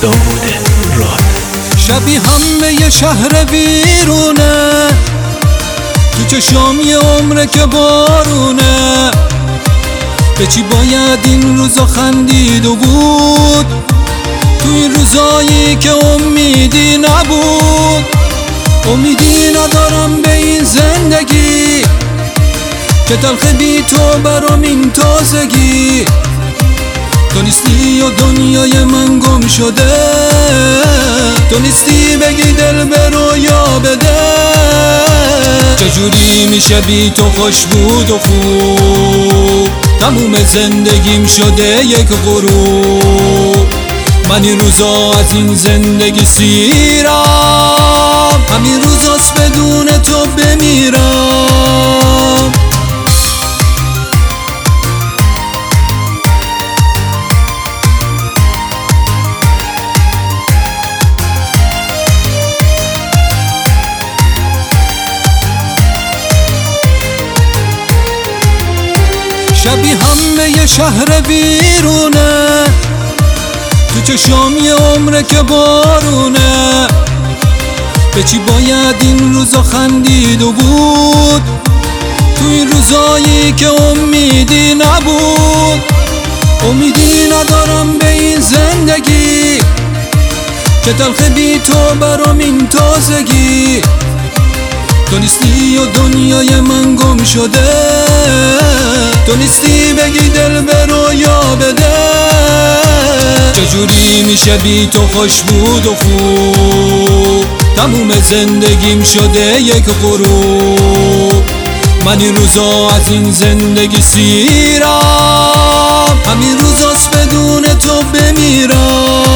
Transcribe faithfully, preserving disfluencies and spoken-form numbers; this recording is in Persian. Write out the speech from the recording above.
داوود راد. شبی همه یه شهر ویرونه، تو چشام یه عمره که بارونه. به چی باید این روزا خندید و بود، تو این روزایی که امیدی نبود. امیدی ندارم به این زندگی که تلخ بی تو برام این تازگی. تو نیستی و دنیای من گم شده، تو نیستی بگی دل برو یا بده. چجوری میشه بی تو خوش بود و خوب، تموم زندگیم شده یک غروب. من این روزا از این زندگی سیرم، همین روزاست بدون تو بمیرم. شبی همه یه شهر ویرونه، تو چشام یه عمره که بارونه. به چی باید این روزا خندید و بود، تو این روزایی که امیدی نبود. امیدی ندارم به این زندگی که تلخ بی تو برام این تازگی. تو نیستی و دنیای من گم شده، تو نیستی بگی دل برو یا بده. چجوری میشه بی تو خوش بود و خوب، تموم زندگیم شده یک غروب. من این روزا از این زندگی سیرم، همین روزاست بدون تو بمیرم.